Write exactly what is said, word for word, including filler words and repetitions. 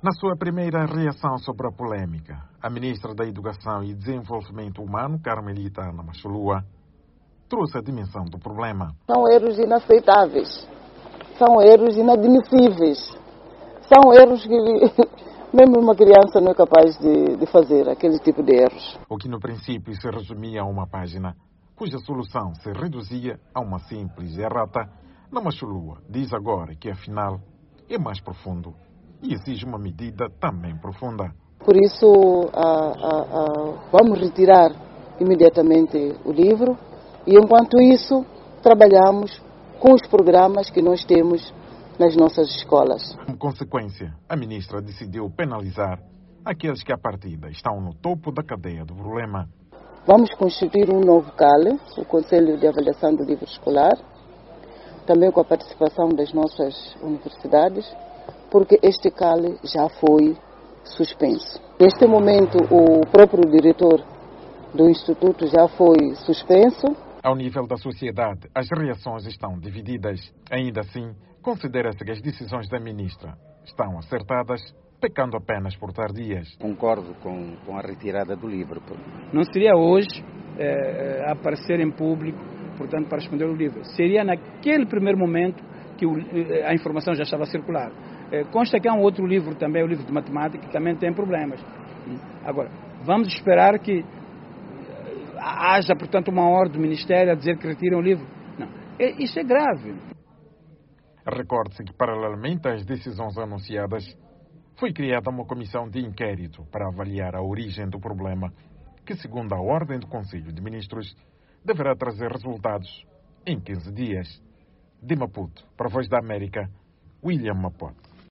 Na sua primeira reação sobre a polêmica, a ministra da Educação e Desenvolvimento Humano, Carmelita Namachulua, trouxe a dimensão do problema. São erros inaceitáveis, são erros inadmissíveis, são erros que mesmo uma criança não é capaz de, de fazer, aquele tipo de erros. O que no princípio se resumia a uma página, cuja solução se reduzia a uma simples errata, Namachulua diz agora que afinal é mais profundo e exige uma medida também profunda. Por isso, a, a, a, vamos retirar imediatamente o livro e, enquanto isso, trabalhamos com os programas que nós temos nas nossas escolas. Como consequência, a ministra decidiu penalizar aqueles que, à partida, estão no topo da cadeia do problema. Vamos constituir um novo C A L, o Conselho de Avaliação do Livro Escolar, também com a participação das nossas universidades, porque este C A L já foi suspenso. Neste momento, o próprio diretor do Instituto já foi suspenso. Ao nível da sociedade, as reações estão divididas. Ainda assim, considera-se que as decisões da ministra estão acertadas, pecando apenas por tardias. Concordo com, com a retirada do livro. Não seria hoje é, aparecer em público, portanto, para responder o livro. Seria naquele primeiro momento que o, a informação já estava a circular. É, consta que há um outro livro também, o livro de matemática, que também tem problemas. Agora, vamos esperar que haja, portanto, uma ordem do Ministério a dizer que retiram o livro? Não. É, isso é grave. Recorde-se que, paralelamente às decisões anunciadas, foi criada uma comissão de inquérito para avaliar a origem do problema, que, segundo a ordem do Conselho de Ministros, deverá trazer resultados em quinze dias. De Maputo, para a Voz da América, William Mapote.